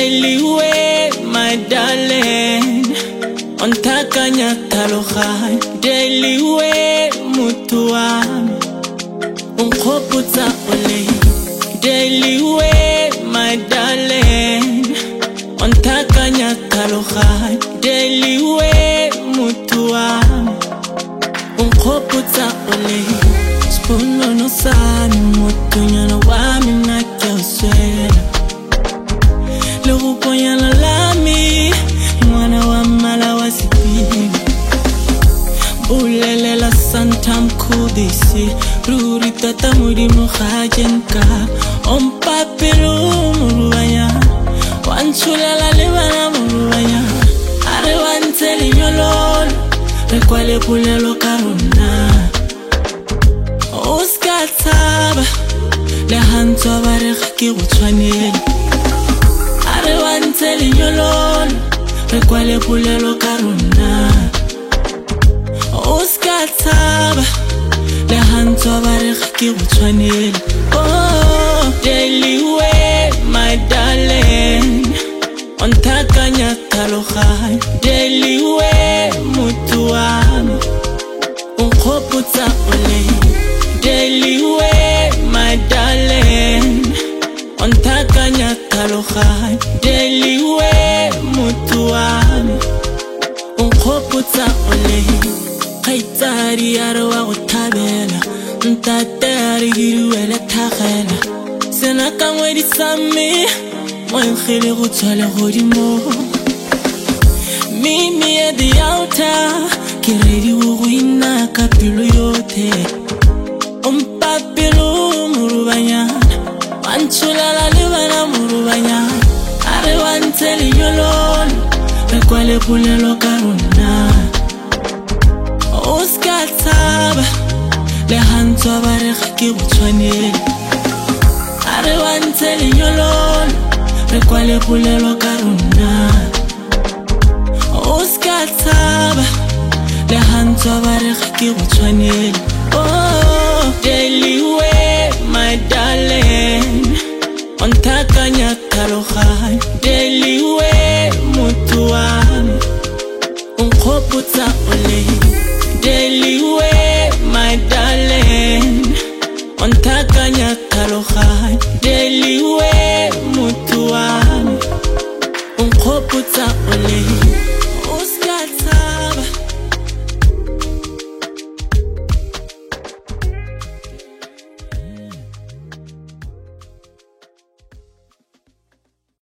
daily way, my darling. On takanya talohan, daily way, mutuam. Unkoputsa ole, daily way, my darling. On takanya talohan, daily way, mutuam. Unkoputsa ole, spoon no sami, mutunya no wami na kioswela. Luguponya la lami, mwana wa mala wa sipi. Bulele la santa mkudisi, ruri tata muri muhajenka. Ompapilu muruwanya, wanchula la libana muruwanya. Are wanteli nyolol, rekwale pulelo karuna. Uskataba, le hanto bareki uchwaneli. Are wanteli nyolol, rekwale pulelo karuna. Uskataba, le hanto bareki uchwaneli. Oh, daily way, my darling. On takanya talohan, daily way, mutuam. Unkoputsa ole, daily way, my darling. On takanya talohan, daily way, mutuam. Unkoputsa ole, kaitari arwa utabela. Ntatari giruela takhela. Senaka mwedi sami, mwen khile gutwale godimo. Mimi at the altar, kiredi uguina kapilo yote. Papilo murubanya, wanchula la libana murubanya. Are wanteli yolol, rekwale pulelo karuna. Uskataba, le hanto bareki uchwaneli. Are wanteli yolol, rekwale pulelo karuna. Uskataba, le hanto bareki uchwaneli. Oh, daily way, my darling. On takanya talohan,